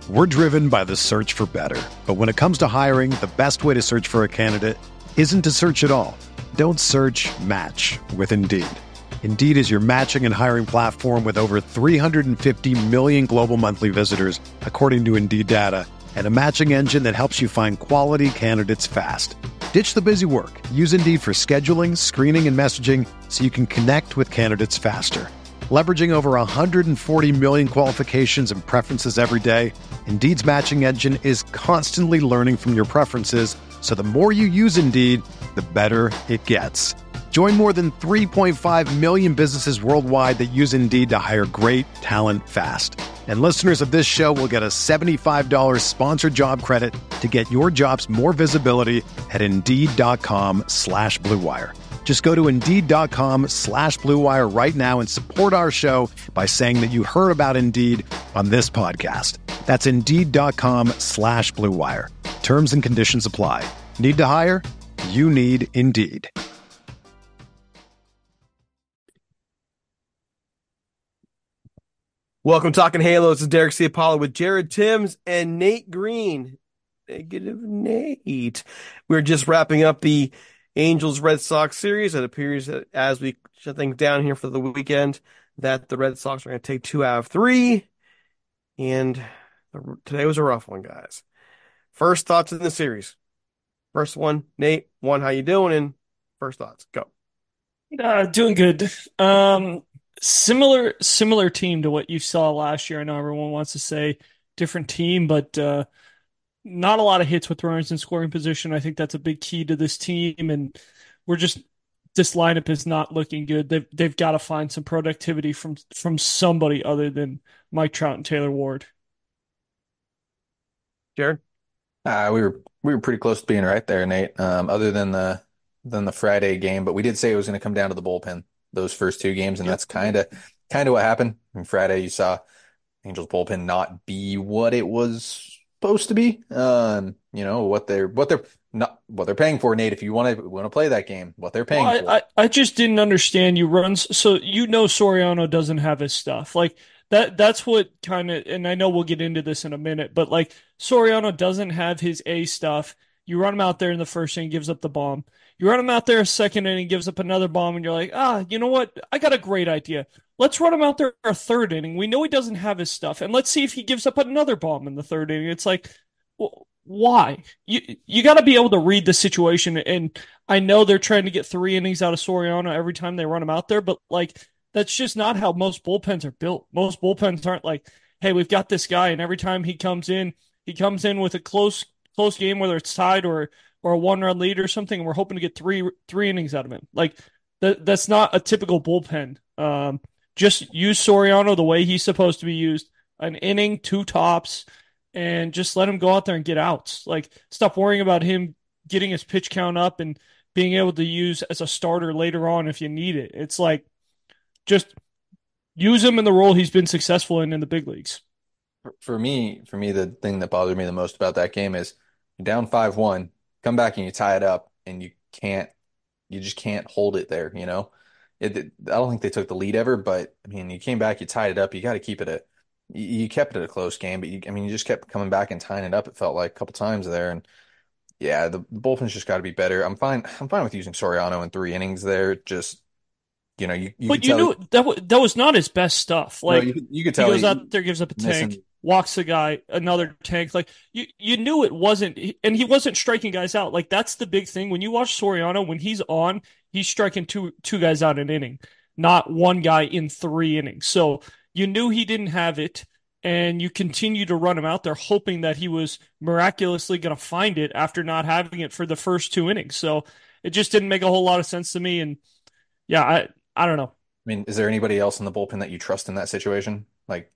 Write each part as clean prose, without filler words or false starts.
We're driven by the search for better. But when it comes to hiring, the best way to search for a candidate isn't to search at all. Don't search, match with Indeed. Indeed is your matching and hiring platform with over 350 million global monthly visitors, according to Indeed data, and a matching engine that helps you find quality candidates fast. Ditch the busy work. Use Indeed for scheduling, screening, and messaging so you can connect with candidates faster. Leveraging over 140 million qualifications and preferences every day, Indeed's matching engine is constantly learning from your preferences, so the more you use Indeed, the better it gets. Join more than 3.5 million businesses worldwide that use Indeed to hire great talent fast. And listeners of this show will get a $75 sponsored job credit to get your jobs more visibility at Indeed.com/Blue Wire. Just go to Indeed.com/Blue Wire right now and support our show by saying that you heard about Indeed on this podcast. That's Indeed.com/Blue Wire. Terms and conditions apply. Need to hire? You need Indeed. Welcome to Talking Halos. This is Derek C. Apollo with Jared Timms and Nate Green. Negative Nate. We're just wrapping up the Angels-Red Sox series. It appears that as we shut things down here for the weekend, that the Red Sox are going to take 2 out of 3. And today was a rough one, guys. First thoughts in the series. First one, Nate. How you doing? And first thoughts, go. Doing good. Similar team to what you saw last year. I know everyone wants to say different team, but not a lot of hits with runners in scoring position. I think that's a big key to this team, and this lineup is not looking good. They've got to find some productivity from somebody other than Mike Trout and Taylor Ward. Jared? We were pretty close to being right there, Nate. Other than the Friday game, but we did say it was going to come down to the bullpen those first 2 games, and that's kind of what happened. On Friday, you saw Angels bullpen not be what it was supposed to be. What they're paying for, Nate. If you want to play that game, what they're paying for. I just didn't understand you runs. So Soriano doesn't have his stuff like that. That's what kind of, and I know we'll get into this in a minute, but like Soriano doesn't have his A stuff. You run him out there in the first inning, gives up the bomb. You run him out there a second inning, gives up another bomb, and you're like, you know what? I got a great idea. Let's run him out there a third inning. We know he doesn't have his stuff, and let's see if he gives up another bomb in the third inning. It's like, well, why? You got to be able to read the situation, and I know they're trying to get 3 innings out of Soriano every time they run him out there, but like that's just not how most bullpens are built. Most bullpens aren't like, hey, we've got this guy, and every time he comes in with a close game, whether it's tied or a 1-run lead or something, and we're hoping to get three innings out of him. Like that's not a typical bullpen. Just use Soriano the way he's supposed to be used. An inning, 2 tops, and just let him go out there and get outs. Like stop worrying about him getting his pitch count up and being able to use as a starter later on if you need it. It's like just use him in the role he's been successful in the big leagues. For me, the thing that bothered me the most about that game is you're down 5-1, come back and you tie it up, and you just can't hold it there. I don't think they took the lead ever, but I mean, you came back, you tied it up. You got to keep it you kept it a close game, but you just kept coming back and tying it up. It felt like a couple times there, and yeah, the bullpen's just got to be better. I'm fine with using Soriano in 3 innings there. Just but you knew that was not his best stuff. Like no, you could tell he goes out there, gives up a tank, walks the guy, another tank. Like you knew it wasn't, and he wasn't striking guys out. Like that's the big thing when you watch Soriano. When he's on, he's striking two guys out an inning, not one guy in 3 innings. So you knew he didn't have it, and you continue to run him out there, hoping that he was miraculously going to find it after not having it for the first 2 innings. So it just didn't make a whole lot of sense to me. And yeah, I don't know. I mean, is there anybody else in the bullpen that you trust in that situation? Like,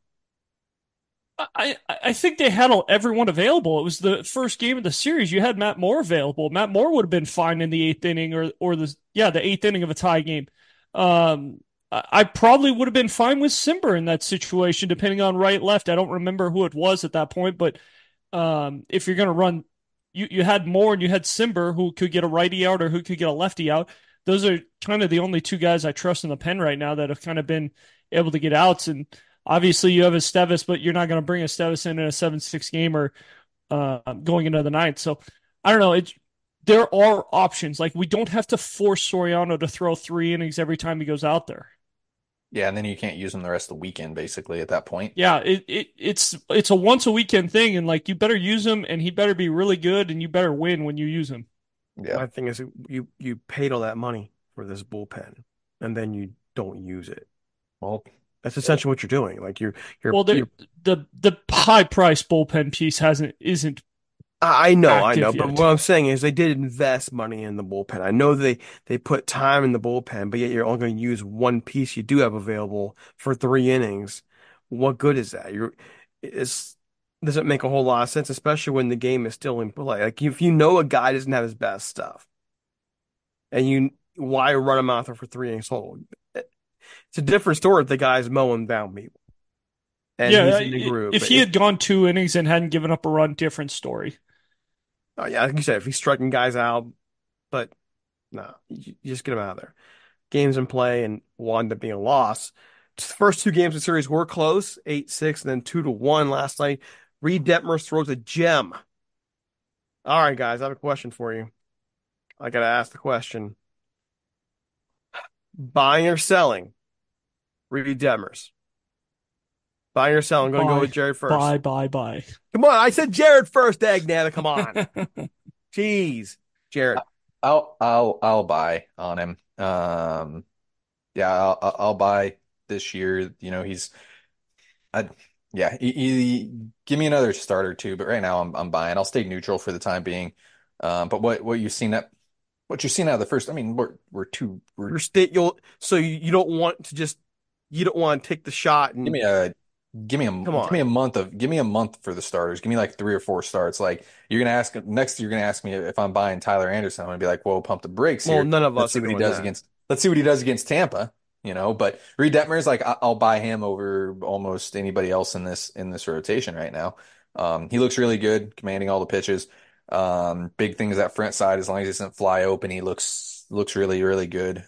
I think they had everyone available. It was the first game of the series. You had Matt Moore available. Matt Moore would have been fine in the 8th inning or the 8th inning of a tie game. I probably would have been fine with Simber in that situation, depending on right, left. I don't remember who it was at that point, but if you're going to run, you had Moore and you had Simber who could get a righty out or who could get a lefty out. Those are kind of the only 2 guys I trust in the pen right now that have kind of been able to get outs. And Obviously, you have Estevez, but you're not going to bring Estevez in a 7-6 game or going into the ninth. So I don't know. There are options. Like we don't have to force Soriano to throw 3 innings every time he goes out there. Yeah, and then you can't use him the rest of the weekend, basically, at that point. Yeah, it's a once a weekend thing, and like you better use him, and he better be really good, and you better win when you use him. Yeah. My thing is, you paid all that money for this bullpen, and then you don't use it. Well, That's essentially what you're doing. Like Well, you're the high price bullpen piece isn't I know, active but yet. what I'm saying is they did invest money in the bullpen. I know they put time in the bullpen, but yet you're only going to use one piece you do have available for 3 innings. What good is that? It's doesn't make a whole lot of sense, especially when the game is still in play. Like if you know a guy doesn't have his best stuff, and you why run him out there for 3 innings total? It's a different story if the guy's mowing down people and Yeah, he's in the groove. if But he if had gone 2 innings and hadn't given up a run, different story. oh yeah, like you said, if he's striking guys out, but no, you just get him out of there. Games in play and wound up being a loss. The first 2 games of the series were close, 8-6, and then 2-1 last night. Reed Detmers throws a gem. All right, guys, I have a question for you. I got to ask the question. Buying or selling Reed Detmers? Buying or selling? I'm going to go Bye, with Jared first. bye. Come on, I said Jared first, Dagnata. Come on. Jeez. Jared. I'll buy on him. Yeah, I'll buy this year. You know, I, yeah, give me another starter too. But right now, I'm buying. I'll stay neutral for the time being. But what you've seen out of the first, I mean, we're Your state you'll so you don't want to just you don't want to take the shot give and me a come on. give me a month for the starters. Give me like 3 or 4 starts. Like you're gonna ask me if I'm buying Tyler Anderson. I'm gonna be like, whoa, pump the brakes Well, here. none of us are doing that. Let's see what he does against Tampa. You know, but Reed Detmers, like I'll buy him over almost anybody else in this rotation right now. He looks really good, commanding all the pitches. Big things that front side, as long as he doesn't fly open, he looks really, really good.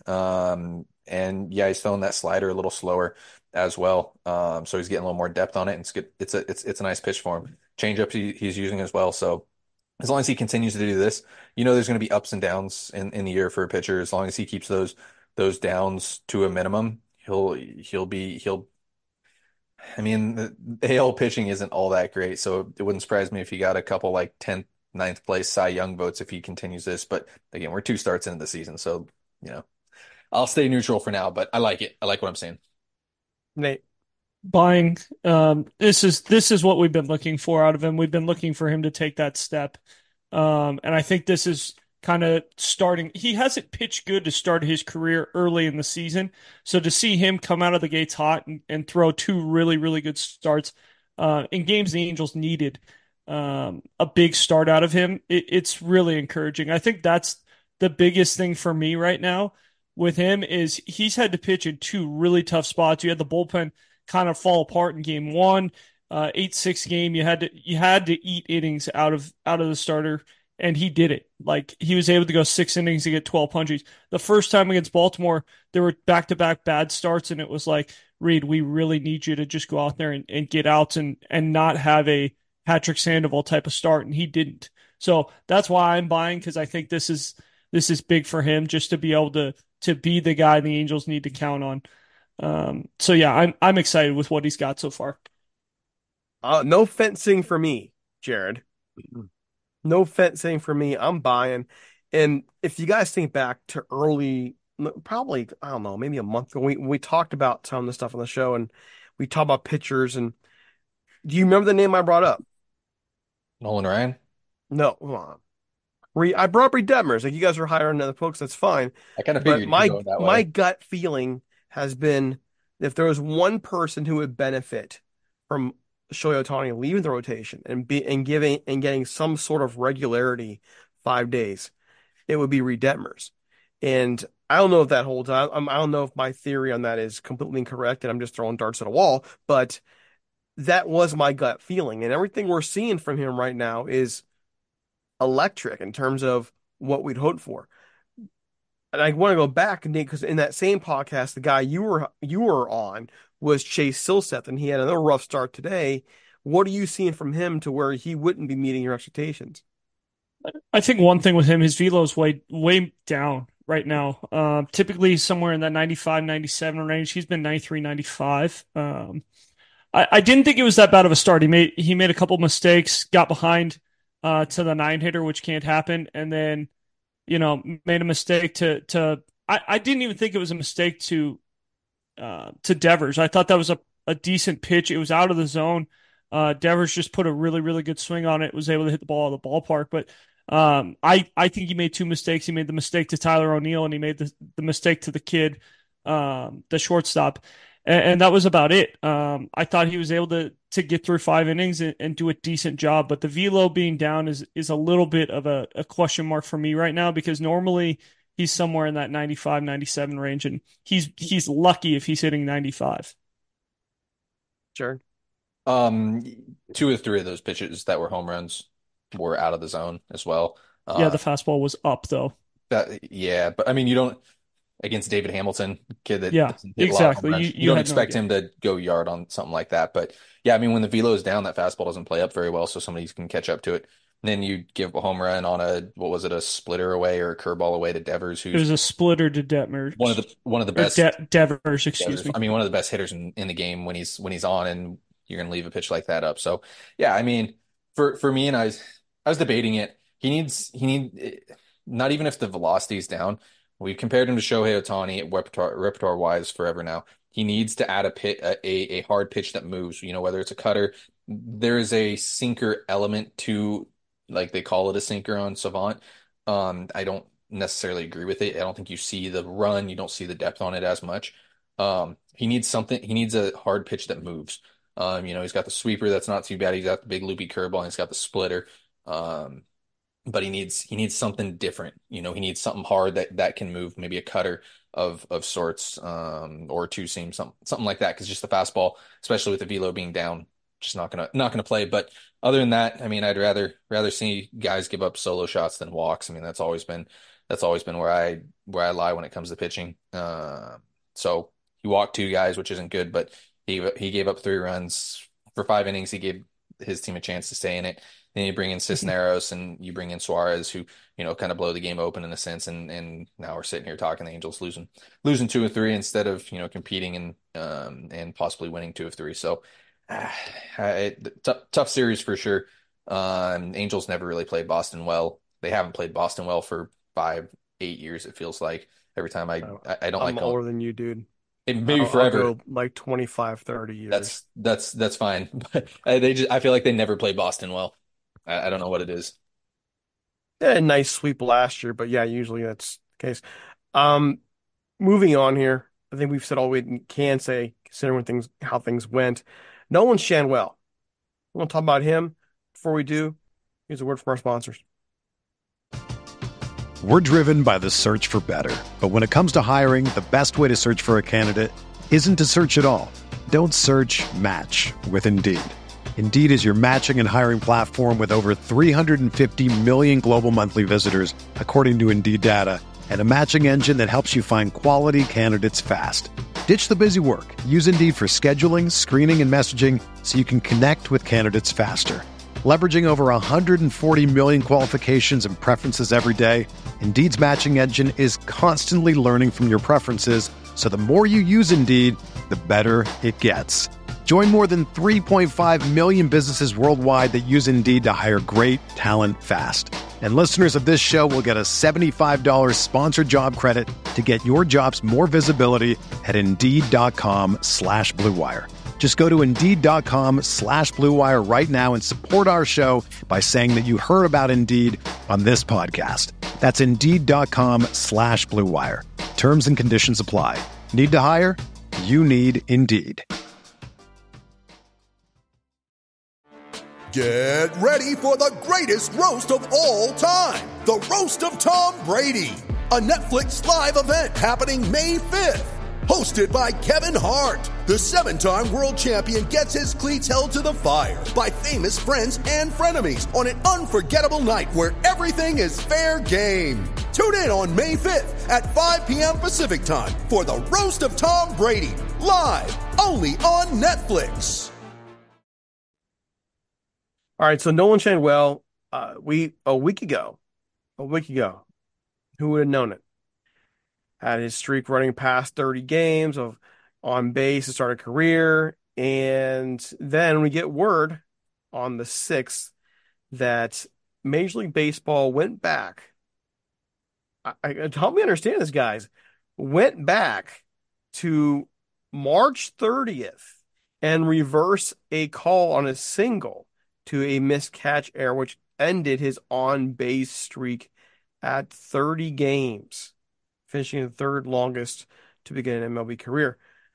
And yeah, he's throwing that slider a little slower as well. So he's getting a little more depth on it, and it's good. It's a nice pitch for him. Changeup he's using as well. So as long as he continues to do this, you know, there's going to be ups and downs in the year for a pitcher. As long as he keeps those downs to a minimum, he'll. I mean, the AL pitching isn't all that great, so it wouldn't surprise me if he got a couple like 10th, ninth place Cy Young votes if he continues this. But again, we're 2 starts into the season, so you know, I'll stay neutral for now. But I like it. I like what I'm seeing. Nate. Buying. This is what we've been looking for out of him. We've been looking for him to take that step. And I think this is kind of starting. He hasn't pitched good to start his career early in the season. So to see him come out of the gates hot and throw 2 really, really good starts in games the Angels needed a big start out of him, it's really encouraging. I think that's the biggest thing for me right now with him is he's had to pitch in 2 really tough spots. You had the bullpen kind of fall apart in game one. 8-6 game, you had to eat innings out of the starter, and he did it. Like he was able to go 6 innings to get 12 punches. The first time against Baltimore, there were back-to-back bad starts, and it was like, Reed, we really need you to just go out there and get outs and not have a Patrick Sandoval type of start, and he didn't. So that's why I'm buying because I think this is big for him just to be able to be the guy the Angels need to count on. So yeah, I'm excited with what he's got so far. No fencing for me, Jared. No fencing for me. I'm buying. And if you guys think back to early, probably, I don't know, maybe a month ago, we talked about some of the stuff on the show and we talked about pitchers. And do you remember the name I brought up? Nolan Ryan. No, come on. I brought up Reed Detmers. Like you guys are hiring other folks, that's fine. I kind of But figured you go that my way. gut feeling has been if there was one person who would benefit from Shohei Ohtani leaving the rotation and getting some sort of regularity 5 days, it would be Reed Detmers. And I don't know if that holds. I don't know if my theory on that is completely incorrect, and I'm just throwing darts at a wall. But that was my gut feeling, and everything we're seeing from him right now is electric in terms of what we'd hoped for. And I want to go back, Nick, because in that same podcast, the guy you were on was Chase Silseth, and he had another rough start today. What are you seeing from him to where he wouldn't be meeting your expectations? I think one thing with him, his velo is way down right now. Typically somewhere in that 95, 97 range. He's been 93, 95. I didn't think it was that bad of a start. He made a couple mistakes, got behind to the 9-hitter, which can't happen, and then made a mistake I didn't even think it was a mistake to Devers. I thought that was a decent pitch. It was out of the zone. Devers just put a really, really good swing on it, was able to hit the ball out of the ballpark. But I think he made two mistakes. He made the mistake to Tyler O'Neill, and he made the mistake to the kid, the shortstop. And that was about it. I thought he was able to get through 5 innings and do a decent job. But the velo being down is a little bit of a question mark for me right now, because normally he's somewhere in that 95, 97 range, and he's lucky if he's hitting 95. Sure. 2 or 3 of those pitches that were home runs were out of the zone as well. Yeah, the fastball was up though. But I mean, you don't, against David Hamilton, kid that doesn't hit exactly. A lot of home runs, you don't expect him to go yard on something like that. But yeah, I mean, when the velo is down, that fastball doesn't play up very well, so somebody can catch up to it. And then you give a home run on a splitter away or a curveball away to Devers, who's it was a splitter to Detmers. One of the best Devers, excuse me. I mean, one of the best hitters in the game when he's on, and you're going to leave a pitch like that up. So yeah, I mean, for me, and I was debating it. He needs not even if the velocity is down. We've compared him to Shohei Ohtani repertoire wise forever now. He needs to add a hard pitch that moves. Whether it's a cutter, there is a sinker element to, like they call it a sinker on Savant. I don't necessarily agree with it. I don't think you see the run. You don't see the depth on it as much. He needs something. He needs a hard pitch that moves. He's got the sweeper. That's not too bad. He's got the big loopy curveball, and he's got the splitter. But he needs something different. He needs something hard that can move, maybe a cutter of sorts, or two seam, something like that. Because just the fastball, especially with the velo being down, just not gonna play. But other than that, I mean, I'd rather see guys give up solo shots than walks. I mean, that's always been where I lie when it comes to pitching. So he walked 2 guys, which isn't good, but he gave up 3 runs for 5 innings. He gave his team a chance to stay in it. Then you bring in Cisneros and you bring in Suarez, who, kind of blow the game open in a sense. And now we're sitting here talking the Angels losing 2 or 3 instead of, competing and possibly winning 2 of 3. So tough series for sure. Angels never really played Boston well. They haven't played Boston well for 5-8 years. It feels like every time I don't like. I'm older than you, dude. Maybe forever. I'll go like 25, 30 years. That's fine. But I feel like they never play Boston well. I don't know what it is. They had a nice sweep last year, but yeah, usually that's the case. Moving on here, I think we've said all we can say, considering how things went. Nolan Schanuel. We want to talk about him. Before we do, here's a word from our sponsors. We're driven by the search for better. But when it comes to hiring, the best way to search for a candidate isn't to search at all. Don't search, match with Indeed. Indeed is your matching and hiring platform with over 350 million global monthly visitors, according to Indeed data, and a matching engine that helps you find quality candidates fast. Ditch the busy work. Use Indeed for scheduling, screening, and messaging so you can connect with candidates faster. Leveraging over 140 million qualifications and preferences every day, Indeed's matching engine is constantly learning from your preferences, so the more you use Indeed, the better it gets. Join more than 3.5 million businesses worldwide that use Indeed to hire great talent fast. And listeners of this show will get a $75 sponsored job credit to get your jobs more visibility at Indeed.com/Blue Wire. Just go to Indeed.com/Blue Wire right now and support our show by saying that you heard about Indeed on this podcast. That's Indeed.com/Blue Wire. Terms and conditions apply. Need to hire? You need Indeed. Get ready for the greatest roast of all time. The Roast of Tom Brady. A Netflix live event happening May 5th. Hosted by Kevin Hart. The 7-time world champion gets his cleats held to the fire by famous friends and frenemies on an unforgettable night where everything is fair game. Tune in on May 5th at 5 p.m. Pacific Time for the Roast of Tom Brady, live only on Netflix. All right, so Nolan Shanwell, a week ago, who would have known it? Had his streak running past 30 games of on base to start a career, and then we get word on the 6th that Major League Baseball went back. Help me understand this, guys. Went back to March 30th and reversed a call on a single to a missed catch error, which ended his on-base streak at 30 games, finishing the third longest to begin an MLB career.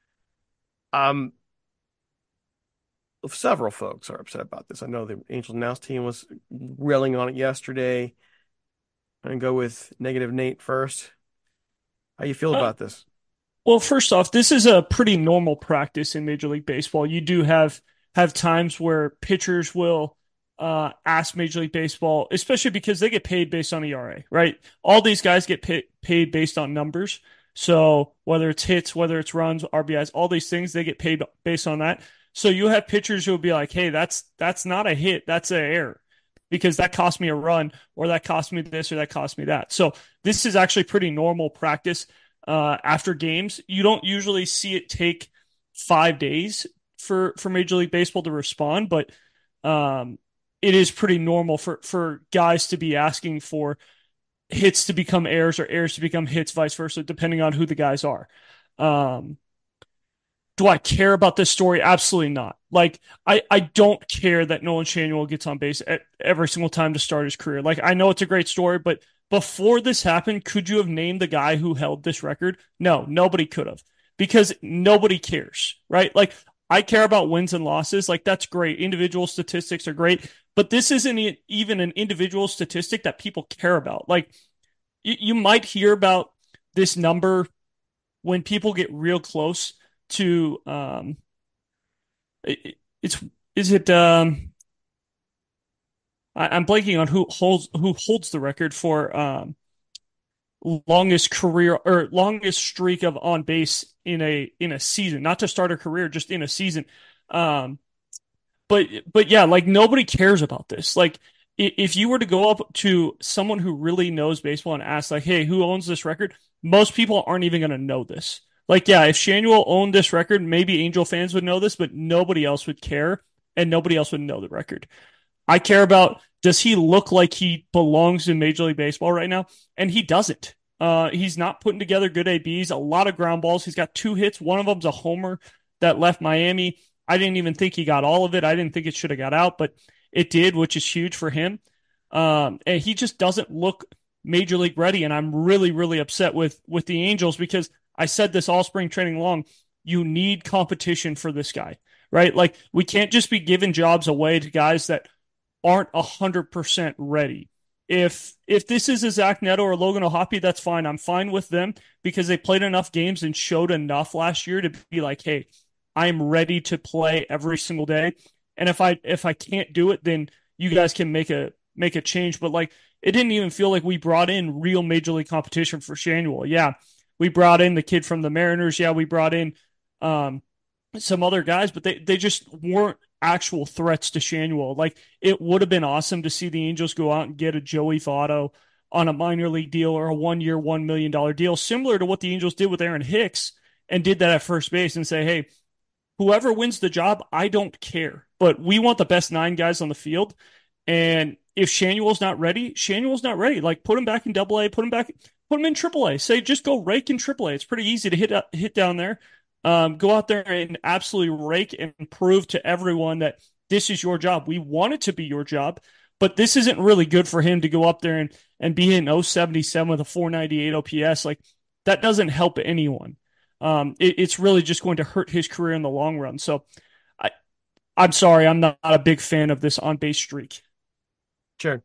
Several folks are upset about this. I know the Angels Now team was railing on it yesterday. I'm going to go with negative Nate first. How you feel about this? Well, first off, this is a pretty normal practice in Major League Baseball. You do have times where pitchers will ask Major League Baseball, especially because they get paid based on ERA, right? All these guys get paid based on numbers. So whether it's hits, whether it's runs, RBIs, all these things, they get paid based on that. So you have pitchers who will be like, hey, that's not a hit, that's an error, because that cost me a run, or that cost me this, or that cost me that. So this is actually pretty normal practice after games. You don't usually see it take 5 days for Major League Baseball to respond, but it is pretty normal for guys to be asking for hits to become errors or errors to become hits, vice versa, depending on who the guys are. Do I care about this story? Absolutely not. Like, I don't care that Nolan Schanuel gets on base every single time to start his career. Like, I know it's a great story, but before this happened, could you have named the guy who held this record? No, nobody could have, because nobody cares, right? Like, I care about wins and losses. Like, that's great. Individual statistics are great, but this isn't even an individual statistic that people care about. Like, you might hear about this number when people get real close to I'm blanking on who holds the record for longest career or longest streak of on base in a season, not to start a career, just in a season. But yeah, like, nobody cares about this. Like, if you were to go up to someone who really knows baseball and ask, like, hey, who owns this record? Most people aren't even going to know this. Like, yeah, if Schanuel owned this record, maybe Angel fans would know this, but nobody else would care, and nobody else would know the record. I care about, does he look like he belongs in Major League Baseball right now? And he doesn't. He's not putting together good ABs, a lot of ground balls. He's got 2 hits. One of them's a homer that left Miami. I didn't even think he got all of it. I didn't think it should have got out, but it did, which is huge for him. And he just doesn't look Major League ready, and I'm really, really upset with the Angels, because I said this all spring training long. You need competition for this guy, right? Like, we can't just be giving jobs away to guys that aren't 100% ready. If this is a Zach Neto or Logan O'Hoppe, that's fine. I'm fine with them, because they played enough games and showed enough last year to be like, hey, I'm ready to play every single day. And if I can't do it, then you guys can make a change. But, like, it didn't even feel like we brought in real Major League competition for Schanuel. Yeah, we brought in the kid from the Mariners. Yeah, we brought in some other guys, but they just weren't actual threats to Schanuel. Like, it would have been awesome to see the Angels go out and get a Joey Votto on a minor league deal, or a 1-year, $1 million deal, similar to what the Angels did with Aaron Hicks, and did that at first base, and say, hey, whoever wins the job, I don't care, but we want the best 9 guys on the field. And if Schanuel's not ready, Schanuel's not ready. Like, put him back in AA, put him in AAA. Say, just go rake in AAA. It's pretty easy to hit down there. Go out there and absolutely rake and prove to everyone that this is your job. We want it to be your job, but this isn't really good for him to go up there and be in 077 with a 498 OPS. Like, that doesn't help anyone. It's really just going to hurt his career in the long run. So I'm sorry, I'm not a big fan of this on-base streak. Sure.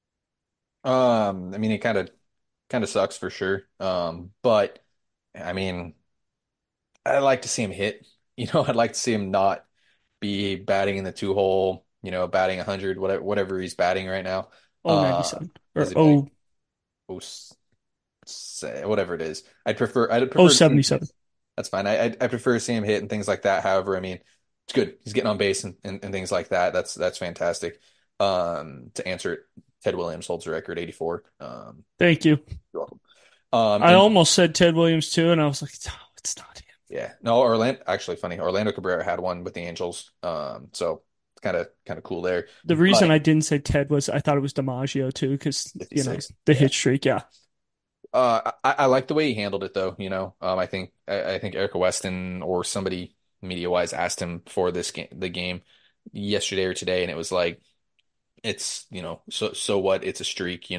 I mean, it kind of sucks for sure. But I mean, I'd like to see him hit. I'd like to see him not be batting in the 2-hole, batting 100, whatever he's batting right now. 097 or is it batting? say whatever it is. I'd Oh, prefer to see him hit. 77. That's fine. I prefer to see him hit and things like that. However, I mean, it's good. He's getting on base and things like that. That's fantastic. To answer it, Ted Williams holds the record 84. Thank you. You're welcome. I And almost said Ted Williams too, and I was like, no, it's not him. yeah, no, Orlando actually funny. Orlando Cabrera had one with the Angels. So it's kind of cool there. The reason But I didn't say Ted was I thought it was DiMaggio too, because 56. the Yeah. hit streak. Yeah, I like the way he handled it though. I think Erica Weston or somebody media wise asked him for the game yesterday or today, and it was like it's so what? It's a streak.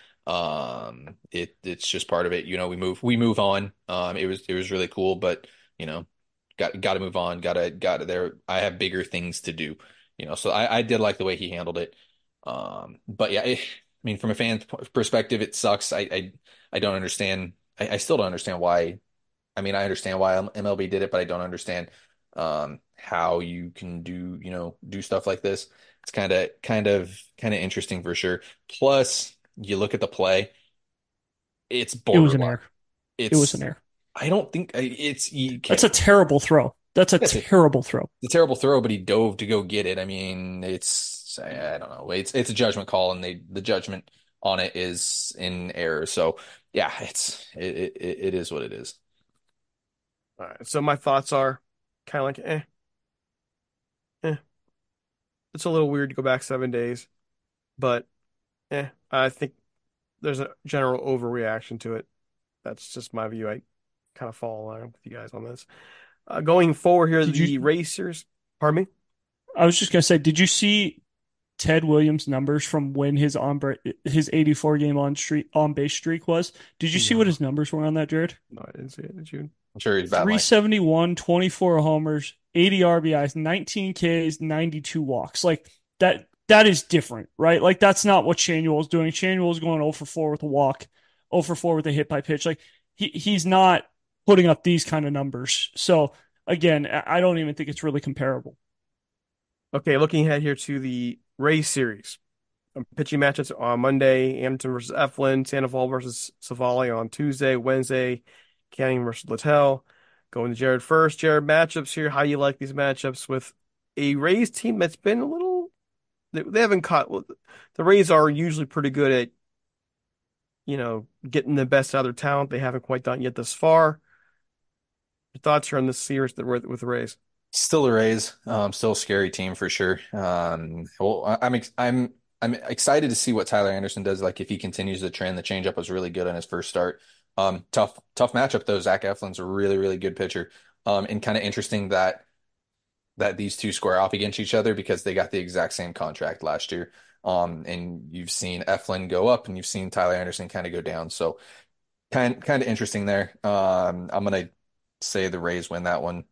It's just part of it. We move on. It was really cool, but you know got to move on. Got to there. I have bigger things to do. So I did like the way he handled it. But yeah, I mean, from a fan perspective, it sucks. I don't understand. I still don't understand why. I mean, I understand why MLB did it, but I don't understand how you can do stuff like this. It's kind of interesting for sure. Plus, you look at the play, it's it was an borderline. error. It was an It's error. I don't think it's you That's can't. a terrible throw. That's a That's terrible throw. a terrible throw, but he dove to go get it. I mean, I don't know. It's a judgment call, and the judgment on it is in error. So yeah, it is what it is. All right. So my thoughts are kind of like, eh. It's a little weird to go back 7 days, but I think there's a general overreaction to it. That's just my view. I kind of follow along with you guys on this. Going forward here, Did the you? racers, pardon me? I was just gonna say, did you see Ted Williams' numbers from when his 84 game on base streak was? Did you see what No, his numbers were on that, Jared? no, I didn't see it. Did you? I'm sure he's batting like 371, 24 homers, 80 RBIs, 19 Ks, 92 walks. Like that is different, right? Like that's not what Shanuel is doing. Shanuel is going 0 for 4 with a walk, 0 for 4 with a hit by pitch. Like he's not putting up these kind of numbers. So again, I don't even think it's really comparable. Okay, looking ahead here to the Rays series. Pitching matchups on Monday, Anderson versus Eflin, Sandoval versus Savali on Tuesday, Wednesday, Canning versus Littell. Going to Jared first. Jared, matchups here. How you like these matchups with a Rays team that's been a little, they haven't caught, well, the Rays are usually pretty good at, getting the best out of their talent. They haven't quite done it yet this far. Your thoughts here on this series with the Rays? still the Rays. Still a scary team for sure. Well, I'm excited to see what Tyler Anderson does. Like if he continues the trend, the changeup was really good on his first start. Tough matchup though. Zach Eflin's a really, really good pitcher. And kind of interesting that these two square off against each other because they got the exact same contract last year. And you've seen Eflin go up and you've seen Tyler Anderson kind of go down. So kind of interesting there. I'm gonna say the Rays win that one.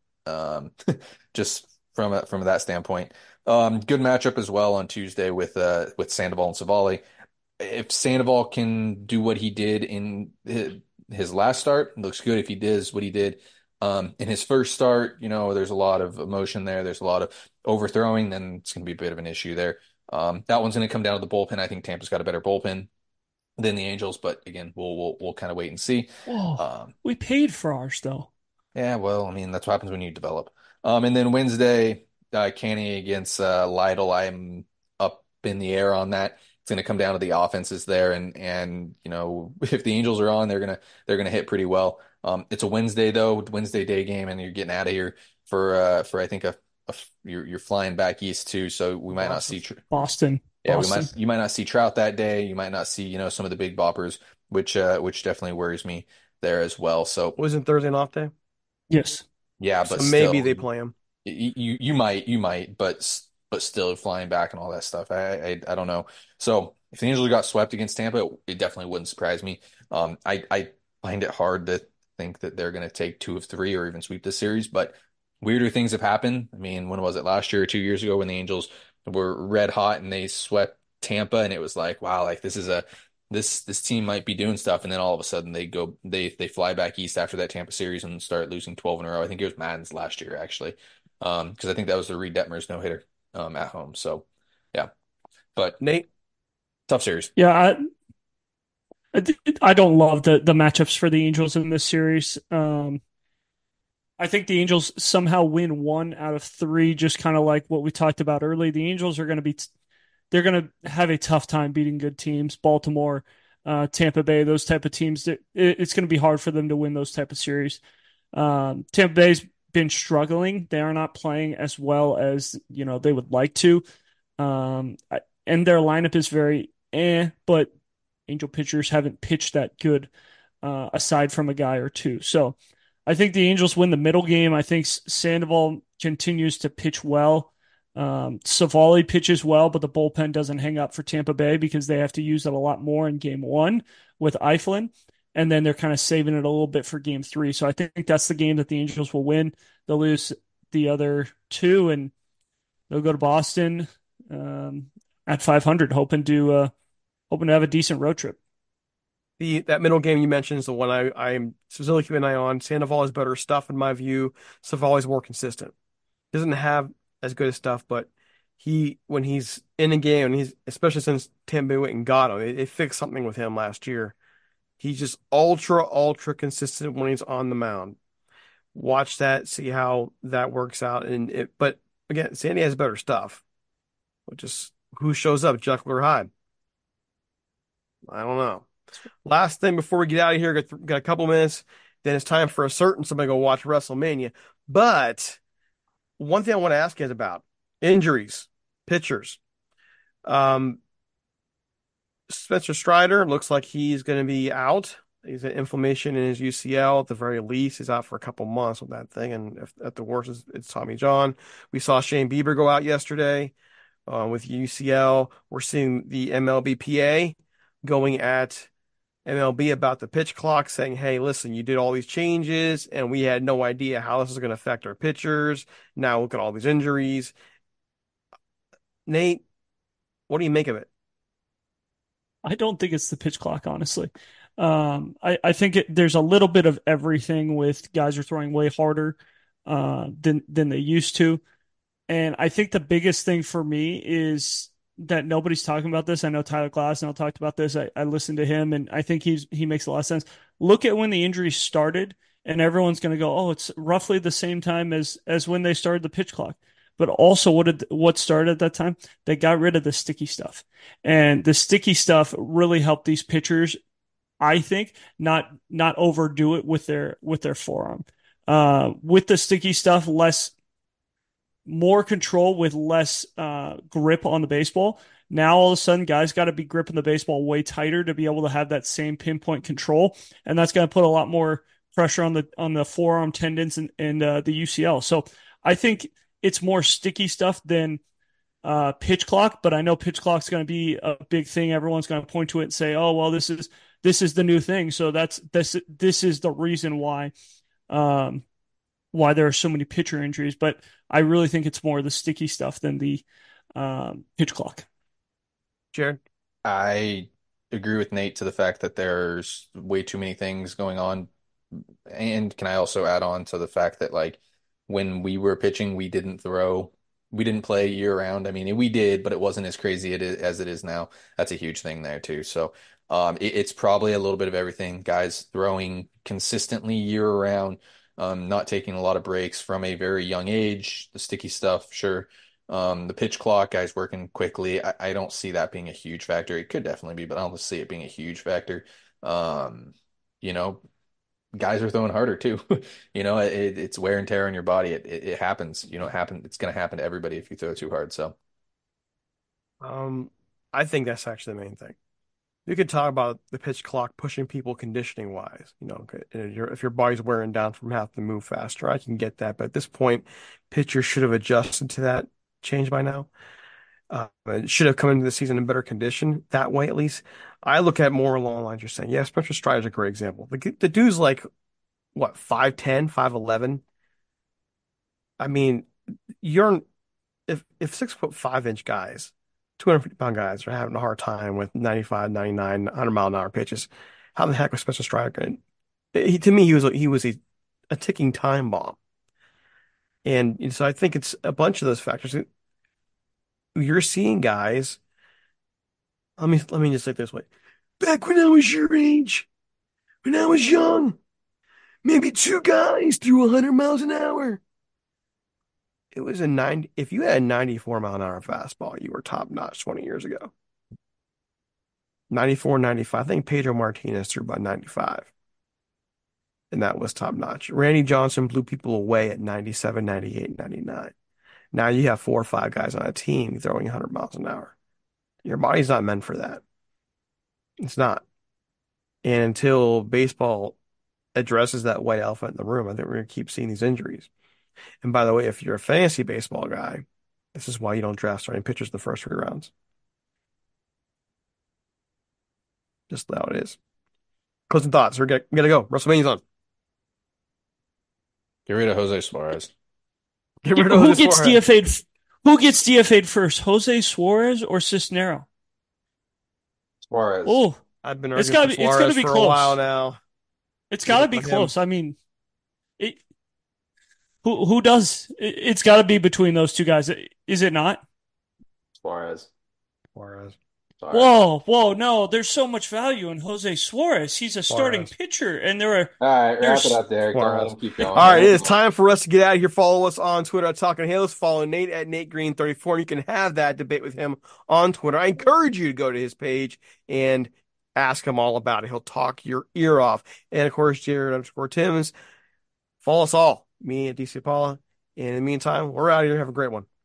Just from that standpoint. Good matchup as well on Tuesday with Sandoval and Savali. If Sandoval can do what he did in his last start, it looks good. If he does what he did in his first start, there's a lot of emotion there. There's a lot of overthrowing, then it's going to be a bit of an issue there. That one's going to come down to the bullpen. I think Tampa's got a better bullpen than the Angels, but again, we'll kind of wait and see. Whoa, Um, we paid for ours though. yeah, well, I mean, that's what happens when you develop. And then Wednesday, Canny against Lytle. I'm up in the air on that. It's going to come down to the offenses there, and if the Angels are on, they're gonna hit pretty well. It's a Wednesday though, Wednesday day game, and you're getting out of here for I think you're flying back east too, so we might not Boston. see. Boston, Yeah, Boston. you might not see Trout that day. You might not see some of the big boppers, which definitely worries me there as well. So Wasn't Thursday an off day? Yes. yeah, So but maybe still, they play him. you might, but still flying back and all that stuff. I don't know. So if the Angels got swept against Tampa, it definitely wouldn't surprise me. I find it hard to think that they're going to take 2 of 3 or even sweep the series, but weirder things have happened. I mean, when was it last year or 2 years ago when the Angels were red hot and they swept Tampa, and it was like, wow, like this team might be doing stuff, and then all of a sudden they fly back east after that Tampa series and start losing 12 in a row. I think it was Madden's last year actually, because I think that was the Reed Detmers no hitter at home. So yeah, but Nate, tough series. Yeah, I don't love the matchups for the Angels in this series. I think the Angels somehow win one out of three, just kind of like what we talked about early. The Angels are going to be they're going to have a tough time beating good teams, Baltimore, Tampa Bay, those type of teams. It's going to be hard for them to win those type of series. Tampa Bay's been struggling. They are not playing as well as they would like to. And their lineup is very but Angel pitchers haven't pitched that good aside from a guy or two. So I think the Angels win the middle game. I think Sandoval continues to pitch well. Savali pitches well, but the bullpen doesn't hang up for Tampa Bay because they have to use it a lot more in game one with Eflin. And then they're kind of saving it a little bit for game three. So I think that's the game that the Angels will win. They'll lose the other two and they'll go to Boston at 500, hoping to have a decent road trip. That middle game you mentioned is the one I'm specifically keeping an eye on. Sandoval has better stuff in my view. Savali's more consistent. Doesn't have as good as stuff, but when he's in a game, and he's especially since Tampa Bay went and got him, it fixed something with him last year. He's just ultra consistent when he's on the mound. Watch that, see how that works out, but again, Sandy has better stuff. Which is who shows up, Jekyll or Hyde? I don't know. Last thing before we get out of here, got a couple minutes. Then it's time for a certain somebody to go watch WrestleMania. But one thing I want to ask you is about injuries, pitchers. Spencer Strider looks like he's going to be out. He's got inflammation in his UCL at the very least. He's out for a couple months with that thing, and if, at the worst, it's Tommy John. We saw Shane Bieber go out yesterday with UCL. We're seeing the MLBPA going at MLB about the pitch clock, saying, "Hey, listen, you did all these changes, and we had no idea how this is going to affect our pitchers. Now look at all these injuries." Nate, what do you make of it? I don't think it's the pitch clock, honestly. I think there's a little bit of everything with guys are throwing way harder than they used to. And I think the biggest thing for me is that nobody's talking about this. I know Tyler Glasnow talked about this. I listened to him, and I think he makes a lot of sense. Look at when the injuries started, and everyone's going to go, "Oh, it's roughly the same time as when they started the pitch clock." But also, what started at that time? They got rid of the sticky stuff, and the sticky stuff really helped these pitchers, I think, not overdo it with their forearm. With the sticky stuff, more control with less grip on the baseball. Now all of a sudden, guys got to be gripping the baseball way tighter to be able to have that same pinpoint control, and that's going to put a lot more pressure on the forearm tendons and the UCL. So I think it's more sticky stuff than pitch clock, but I know pitch clock's going to be a big thing. Everyone's going to point to it and say, "Oh, well, this is the new thing." So this is the reason why there are so many pitcher injuries. But I really think it's more the sticky stuff than the pitch clock. Jared? I agree with Nate to the fact that there's way too many things going on. And can I also add on to the fact that like when we were pitching, we didn't play year round. I mean, we did, but it wasn't as crazy as it is now. That's a huge thing there too. So it's probably a little bit of everything. Guys throwing consistently year round, not taking a lot of breaks from a very young age. The sticky stuff, sure. The pitch clock, guys working quickly. I don't see that being a huge factor. It could definitely be, but I don't see it being a huge factor. Um, you know, guys are throwing harder too. It's wear and tear on your body. It happens. It's going to happen to everybody if you throw too hard. So I think that's actually the main thing. You could talk about the pitch clock pushing people conditioning wise. If your body's wearing down from having to move faster, I can get that. But at this point, pitchers should have adjusted to that change by now. It should have come into the season in better condition that way, at least. I look at more along the lines you're saying. Yeah, Spencer Strider is a great example. The dude's like, what, 5'10", 5'11"? I mean, you're if 6'5" guys, 250-pound guys are having a hard time with 95, 99, 100-mile-an-hour pitches, how the heck was Spencer Strider going? To me, he was a ticking time bomb. And so I think it's a bunch of those factors. You're seeing guys. Let me just say it this way. Back when I was your age, when I was young, maybe two guys threw 100 miles an hour. It was a 90. If you had a 94-mile-an-hour fastball, you were top notch 20 years ago. 94, 95. I think Pedro Martinez threw about 95. And that was top notch. Randy Johnson blew people away at 97, 98, 99. Now you have 4 or 5 guys on a team throwing 100 miles an hour. Your body's not meant for that. It's not. And until baseball addresses that white elephant in the room, I think we're going to keep seeing these injuries. And by the way, if you're a fantasy baseball guy, this is why you don't draft starting pitchers in the first 3 rounds. Just how it is. Closing thoughts. We gotta go. WrestleMania's on. Get rid of Jose Suarez. Get rid of Who Jose gets Suarez. DFA'd? Who gets DFA'd first, Jose Suarez or Cisnero? Suarez. Oh, I've been It's arguing gotta for be- it's gotta Suarez be for a close. while now. it's got to be Give it to close. I mean, who does? It's got to be between those two guys. Is it not? Suarez. Suarez. Sorry. Whoa, no. There's so much value in Jose Suarez. He's a starting Suarez. pitcher, and there are All right, wrap There's- it up, Derek. Don't let Suarez. him keep going. All right, it is time for us to get out of here. Follow us on Twitter at Talking Halos. Follow Nate at NateGreen34. You can have that debate with him on Twitter. I encourage you to go to his page and ask him all about it. He'll talk your ear off. And of course, Jared_Tims. Follow us all. Me at DC Paula. And in the meantime, we're out of here. Have a great one.